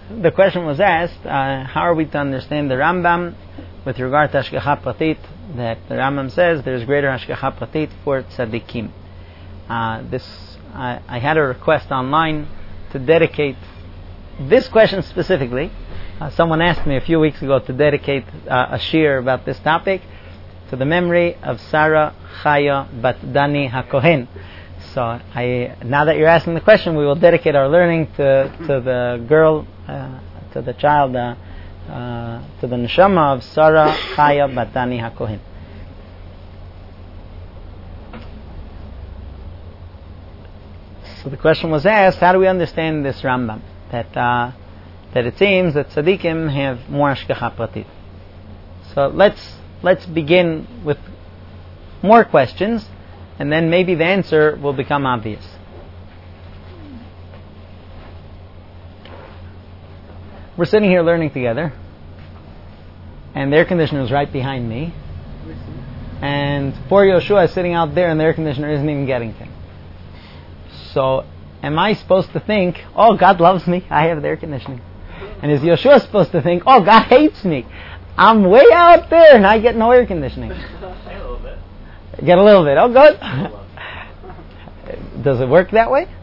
the question was asked, how are we to understand the Rambam with regard to Hashgacha Pratit, that the Rambam says there's greater Hashgacha Pratit for tzaddikim. I had a request online to dedicate this question specifically. Someone asked me a few weeks ago to dedicate a shir about this topic to the memory of Sarah Chaya Bat Dani HaKohen. So now that you're asking the question, we will dedicate our learning to the girl, to the child, to the neshama of Sarah Chaya Bat Dani HaKohen. So the question was asked, how do we understand this Rambam? That it seems that tzaddikim have more hashgacha pratit. So let's begin with more questions, and then maybe the answer will become obvious. We're sitting here learning together, and the air conditioner is right behind me, and poor Yoshua is sitting out there, and the air conditioner isn't even getting to him. So am I supposed to think, oh, God loves me, I have the air conditioning? And is Yoshua supposed to think, oh, God hates me, I'm way out there and I get no air conditioning? Get a little bit. Get a little bit. Oh, good. Does it work that way?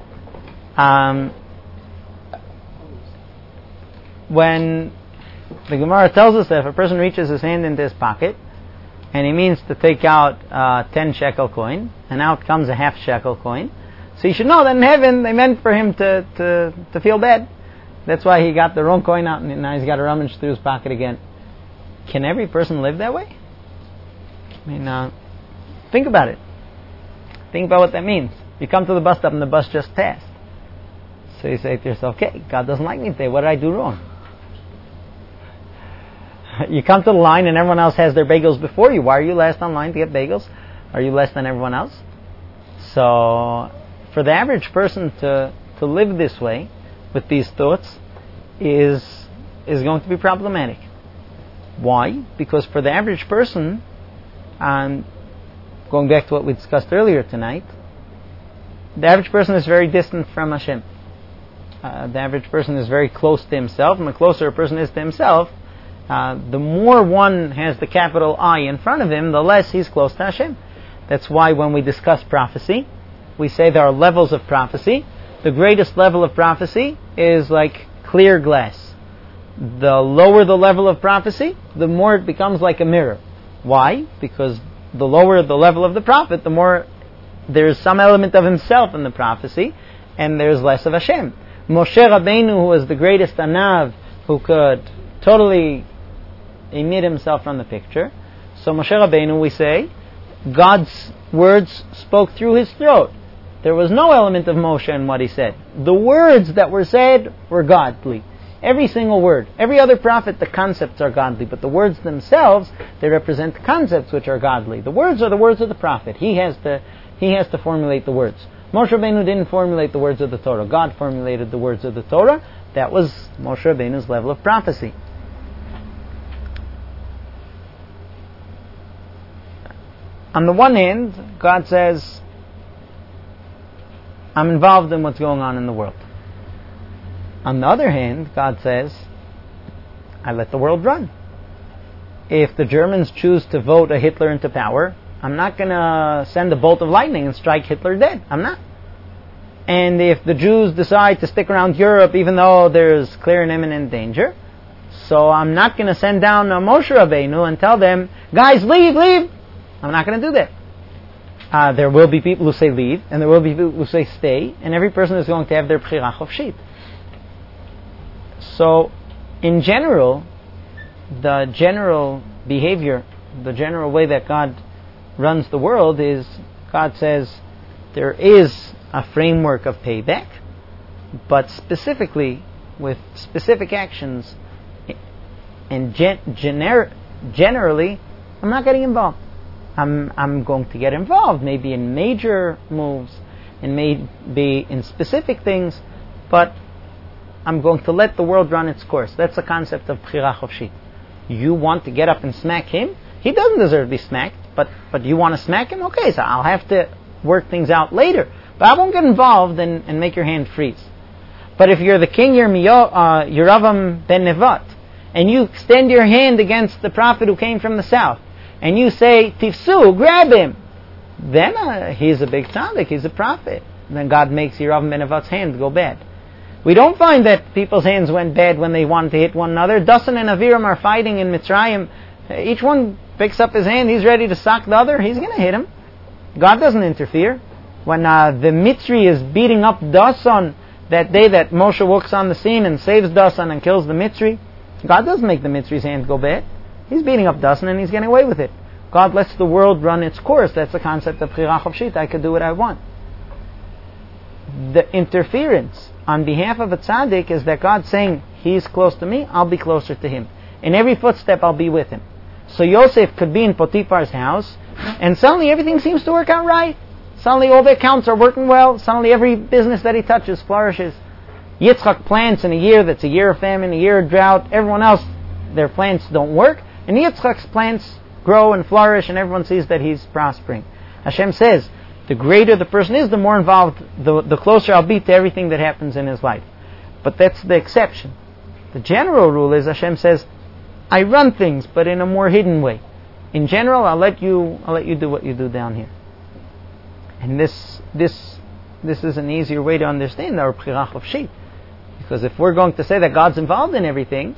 When the Gemara tells us that if a person reaches his hand into his pocket and he means to take out 10 shekel coin, and out comes a half shekel coin, so you should know that in heaven they meant for him to feel bad. That's why he got the wrong coin out and now he's got to rummage through his pocket again. Can every person live that way? I mean, think about it. Think about what that means. You come to the bus stop and the bus just passed. So you say to yourself, okay, God doesn't like me today. What did I do wrong? You come to the line and everyone else has their bagels before you. Why are you last on line to get bagels? Are you less than everyone else? So for the average person to live this way, with these thoughts, is going to be problematic. Why? Because for the average person, going back to what we discussed earlier tonight, the average person is very distant from Hashem. The average person is very close to himself, and the closer a person is to himself, the more one has the capital I in front of him, the less he's close to Hashem. That's why when we discuss prophecy, we say there are levels of prophecy. The greatest level of prophecy is like clear glass. The lower the level of prophecy, the more it becomes like a mirror. Why? Because the lower the level of the prophet, the more there is some element of himself in the prophecy, and there's less of Hashem. Moshe Rabbeinu, who was the greatest Anav, who could totally emit himself from the picture. So Moshe Rabbeinu, we say, God's words spoke through his throat. There was no element of Moshe in what he said. The words that were said were godly. Every single word. Every other prophet, the concepts are godly, but the words themselves, they represent the concepts which are godly. The words are the words of the prophet. He has to formulate the words. Moshe Rabbeinu didn't formulate the words of the Torah. God formulated the words of the Torah. That was Moshe Rabbeinu's level of prophecy. On the one hand, God says, I'm involved in what's going on in the world. On the other hand, God says, I let the world run. If the Germans choose to vote a Hitler into power, I'm not going to send a bolt of lightning and strike Hitler dead. I'm not. And if the Jews decide to stick around Europe even though there's clear and imminent danger, so I'm not going to send down a Moshe Rabbeinu and tell them, guys, leave. I'm not going to do that. There will be people who say leave, and there will be people who say stay, and every person is going to have their bchira chofshit. So, in general, the general behavior, the general way that God runs the world is, God says, there is a framework of payback, but specifically, with specific actions, and generally, I'm not getting involved. I'm going to get involved, maybe in major moves, and maybe in specific things, but I'm going to let the world run its course. That's the concept of bchira chofshit. You want to get up and smack him? He doesn't deserve to be smacked, but you want to smack him? Okay, so I'll have to work things out later. But I won't get involved and make your hand freeze. But if you're the king, you're Yeravam ben Nevat, and you extend your hand against the prophet who came from the south, and you say, Tifsu, grab him, then he's a big tzaddik, he's a prophet. And then God makes Yeravam ben Nevat's hand go bad. We don't find that people's hands went bad when they wanted to hit one another. Dasan and Aviram are fighting in Mitzrayim. Each one picks up his hand, he's ready to sock the other, he's going to hit him. God doesn't interfere. When the Mitzri is beating up Dasan, that day that Moshe walks on the scene and saves Dasan and kills the Mitzri, God doesn't make the Mitzri's hand go bad. He's beating up Dasan and he's getting away with it. God lets the world run its course. That's the concept of Bchira Chofshit. I could do what I want. The interference on behalf of a tzaddik is that God's saying, he's close to me, I'll be closer to him. In every footstep, I'll be with him. So Yosef could be in Potiphar's house, and suddenly everything seems to work out right. Suddenly all the accounts are working well. Suddenly every business that he touches flourishes. Yitzchak plants in a year that's a year of famine, a year of drought. Everyone else, their plants don't work. And Yitzchak's plants grow and flourish, and everyone sees that he's prospering. Hashem says, the greater the person is, the more involved, the closer I'll be to everything that happens in his life. But that's the exception. The general rule is, Hashem says, I run things, but in a more hidden way. In general, I'll let you do what you do down here. And this is an easier way to understand our Bchira Chofshit. Because if we're going to say that God's involved in everything,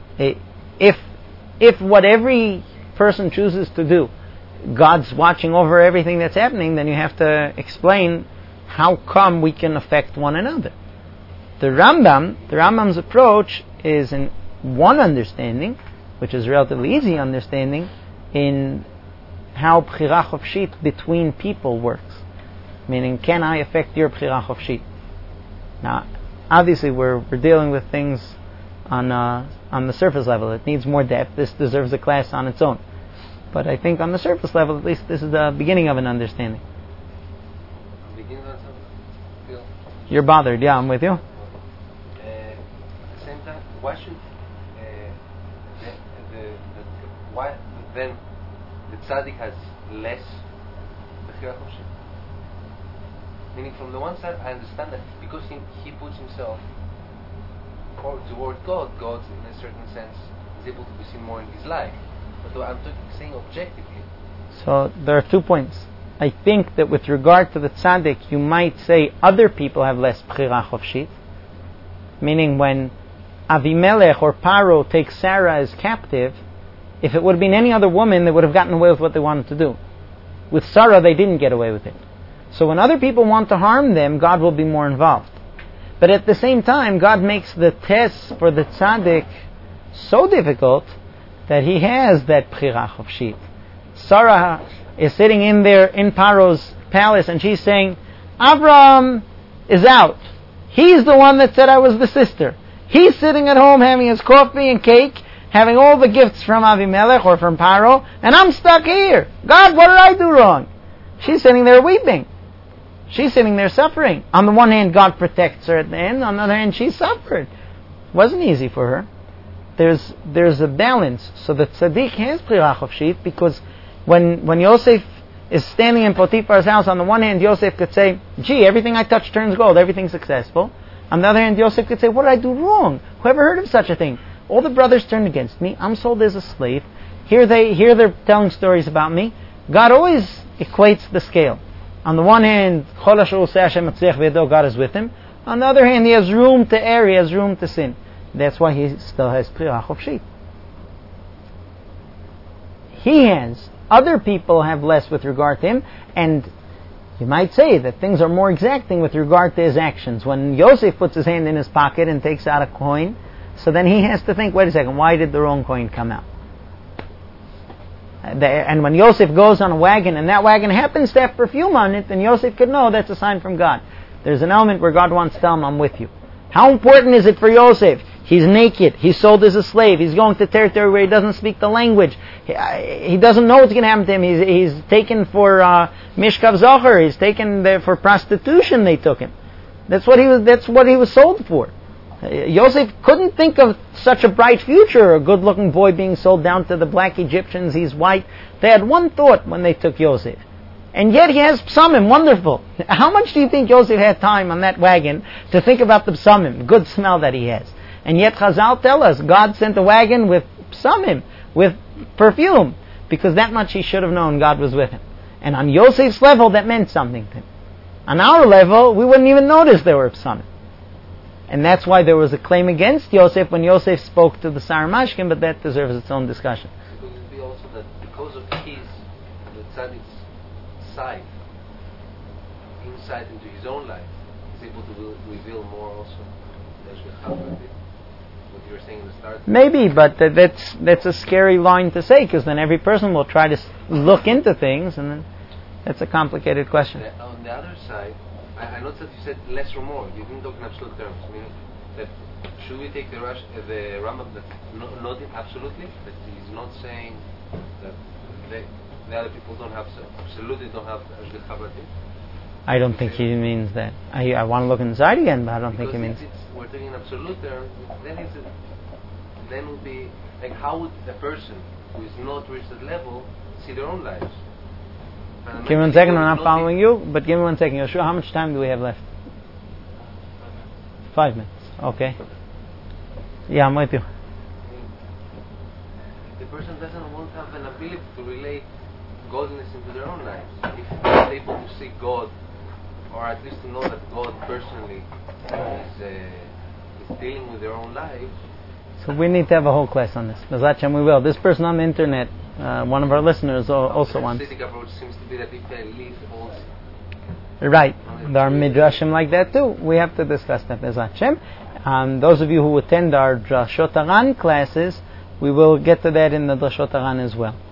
if what every person chooses to do, God's watching over everything that's happening, then you have to explain how come we can affect one another. The Rambam's approach is in one understanding, which is relatively easy understanding, in how Bchira Chofshit between people works. Meaning, can I affect your Bchira Chofshit? Now, obviously we're dealing with things on the surface level. It needs more depth. This deserves a class on its own. But I think on the surface level, at least, this is the beginning of an understanding. You're bothered, yeah, I'm with you. At the same time, why should why then the tzaddik has less Bchira Chofshit? Meaning, from the one side, I understand that because he puts himself toward God, God, in a certain sense, is able to be seen more in his life. But I'm saying objectively. So there are 2 points. I think that with regard to the tzaddik, you might say other people have less Bchira Chofshit. Meaning, when Avimelech or Paro takes Sarah as captive, if it would have been any other woman, they would have gotten away with what they wanted to do. With Sarah, they didn't get away with it. So when other people want to harm them, God will be more involved. But at the same time, God makes the test for the tzaddik so difficult that he has that Bchira Chofshit. Sarah is sitting in there in Paro's palace, and she's saying, Abraham is out. He's the one that said I was the sister. He's sitting at home having his coffee and cake, having all the gifts from Avimelech or from Paro, and I'm stuck here. God, what did I do wrong? She's sitting there weeping. She's sitting there suffering. On the one hand, God protects her at the end. On the other hand, she suffered. It wasn't easy for her. There's a balance. So the tzaddik has Bchira Chofshit, because when Yosef is standing in Potiphar's house, on the one hand, Yosef could say, gee, everything I touch turns gold, everything's successful. On the other hand, Yosef could say, what did I do wrong? Whoever heard of such a thing? All the brothers turned against me. I'm sold as a slave. Here they're telling stories about me. God always equates the scale. On the one hand, God is with him. On the other hand, he has room to err, he has room to sin. That's why he still has Bchira Chofshit. He has. Other people have less with regard to him, and you might say that things are more exacting with regard to his actions. When Yosef puts his hand in his pocket and takes out a coin, so then he has to think, wait a second, why did the wrong coin come out? And when Yosef goes on a wagon, and that wagon happens to have perfume on it, then Yosef could know that's a sign from God. There's an element where God wants to tell him, I'm with you. How important is it for Yosef? He's naked. He's sold as a slave. He's going to territory where he doesn't speak the language. He doesn't know what's going to happen to him. He's taken for mishkav zocher. He's taken there for prostitution. They took him. That's what he was sold for. Yosef couldn't think of such a bright future, a good-looking boy being sold down to the black Egyptians. He's white. They had one thought when they took Yosef. And yet he has psamim, wonderful. How much do you think Yosef had time on that wagon to think about the psamim, good smell that he has? And yet Chazal tell us, God sent a wagon with psamim, with perfume, because that much he should have known God was with him. And on Yosef's level, that meant something to him. On our level, we wouldn't even notice there were psamim. And that's why there was a claim against Yosef when Yosef spoke to the Saramashkin, but that deserves its own discussion. Could it be also that because of the tzaddik's side, insight into his own life, he's able to reveal more also what you were saying in the start? Maybe, but that's a scary line to say, because then every person will try to look into things, and then that's a complicated question. On the other side, I noticed that you said less or more. You didn't talk in absolute terms, meaning that should we take the Rambam that not absolutely, that he's not saying that the other people absolutely don't have Ashgacha Pratit? I don't think he means that. I want to look inside again, but I don't think he means. We're taking an absolute term. Then would be like, how would a person who is not reached that level see their own lives? Give me 1 second. I'm not following you, but give me 1 second. Yoshua, how much time do we have left? 5 minutes. Okay. Yeah, I'm with you. The person won't have an ability to relate godliness into their own lives. If they're able to see God, or at least to know that God personally is dealing with their own lives. So we need to have a whole class on this. B'ezrat Hashem, we will. This person on the internet, one of our listeners, also wants. The approach seems to be that if they leave all. Right. There are midrashim like that too. We have to discuss that. B'ezrat Hashem. Those of you who attend our Drashot Haran classes, we will get to that in the Drashot Haran as well.